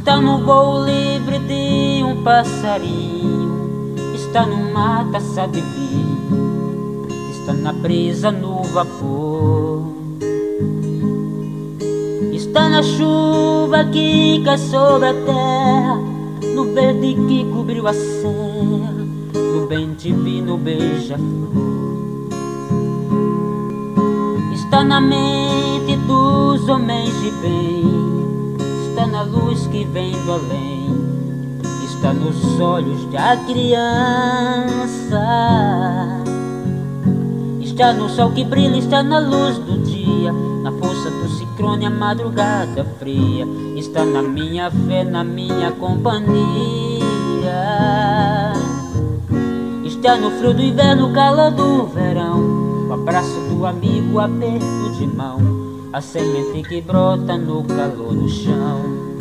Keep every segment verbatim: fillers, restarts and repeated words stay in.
Está no voo livre de um passarinho, está numa taça de vinho, está na brisa, no vapor, está na chuva que cai sobre a terra, no verde que cobriu a serra, no bem divino beija-flor. Está na mente dos homens de bem, está na luz que vem do além, está nos olhos da criança, está no sol que brilha, está na luz do dia, na força do ciclone, a madrugada fria, está na minha fé, na minha companhia, está no frio do inverno, o calor do verão, o abraço do amigo, o aperto de mão, a semente que brota no calor do chão.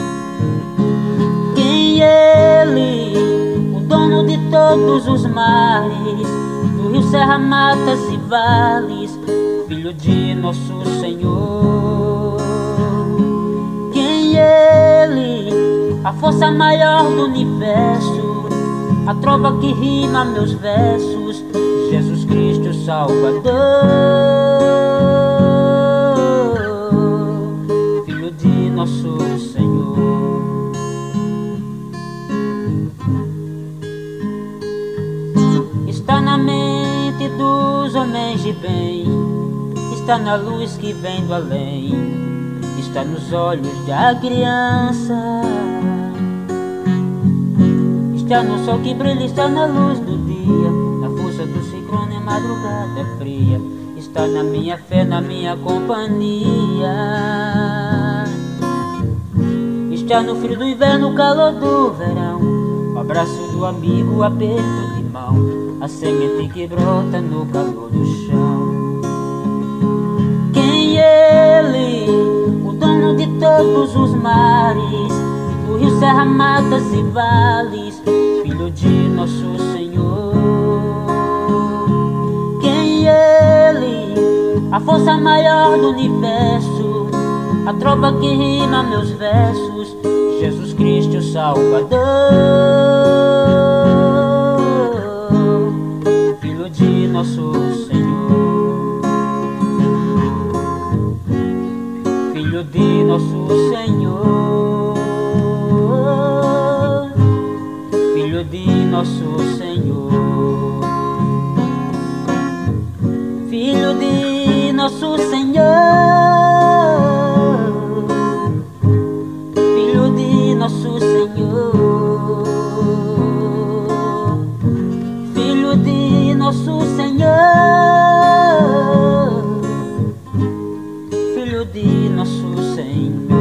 Quem é Ele, o dono de todos os mares, do rio, serra, matas e vales, filho de nosso Senhor. Quem é Ele, a força maior do universo, a trova que rima meus versos, Jesus Cristo Salvador, Filho de nosso Senhor. Está na mente dos homens de bem, está na luz que vem do além, está nos olhos da criança, está no sol que brilha, está na luz do dia, na força do ciclone, a madrugada fria, está na minha fé, na minha companhia, está no frio do inverno, o calor do verão, o abraço do amigo, o aperto de mão, a semente que brota no calor do chão. Quem é Ele, o dono de todos os mares, do rio, serra, matas e vales, Filho de nosso Senhor. Quem é Ele, a força maior do universo, a trova que rima meus versos, Jesus Cristo Salvador, Filho de nosso Senhor, Filho de nosso Senhor, Filho de nosso Senhor, Filho de nosso Senhor, Filho de nosso Senhor, Filho de nosso Senhor, Filho de nosso Senhor.